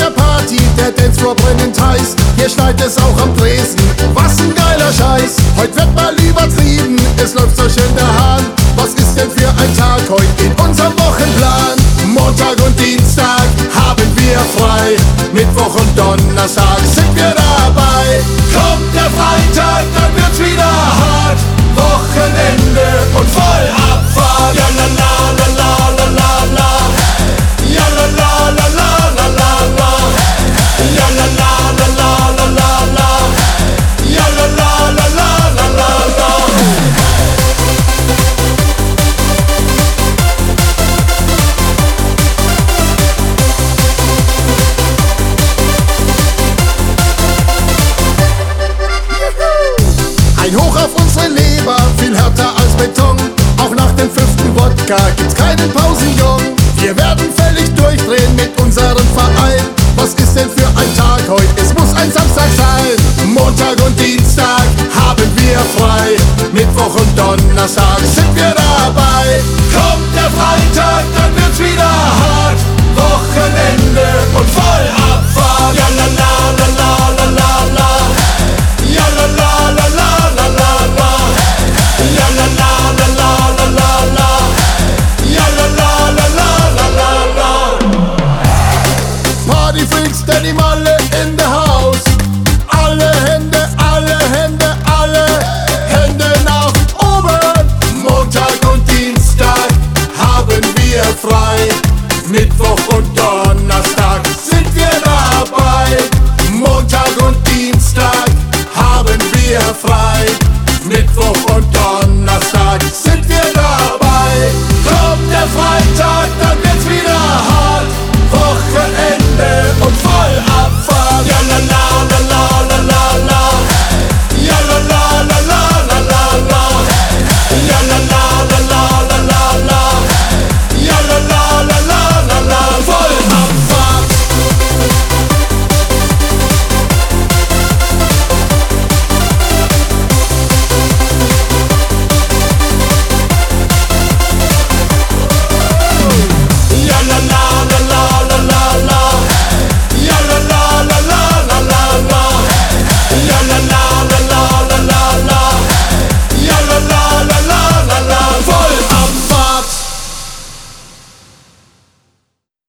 der Party, der Dancefloor brennend heiß. Hier schneit es auch am Tresen, was ein geiler Scheiß. Heute wird mal übertrieben, es läuft so schön der Hahn. Was ist denn für ein Tag heute in unserem Wochenplan? Montag und Dienstag haben wir frei, Mittwoch und Donnerstag sind wir dabei. Kommt der Freitag, dann wird's wieder hart, Wochenende und Vollabfahrt. Ja la la la la la la la, ja la la la la la la la, ja la la la la la la la, ja la la la la la la la. Ein Hoch auf unsere Leber, viel härter als Beton. Auch nach dem 5. Wodka gibt's keinen Pausenjong. Wir werden völlig durchdrehen mit unserem Verein. Was ist denn für ein Tag heute? Es muss ein Samstag sein. Montag und Dienstag haben wir frei, Mittwoch und Donnerstag sind wir dabei. Kommt der Freitag, dann wird's wieder hart, Wochenende und Vollabfahrt. Ja la la la la la la la, ja la la la la la la la, ja la la la la la la la, ja la la la la la la la. Partyfreaks, denn die Malle in der Hand.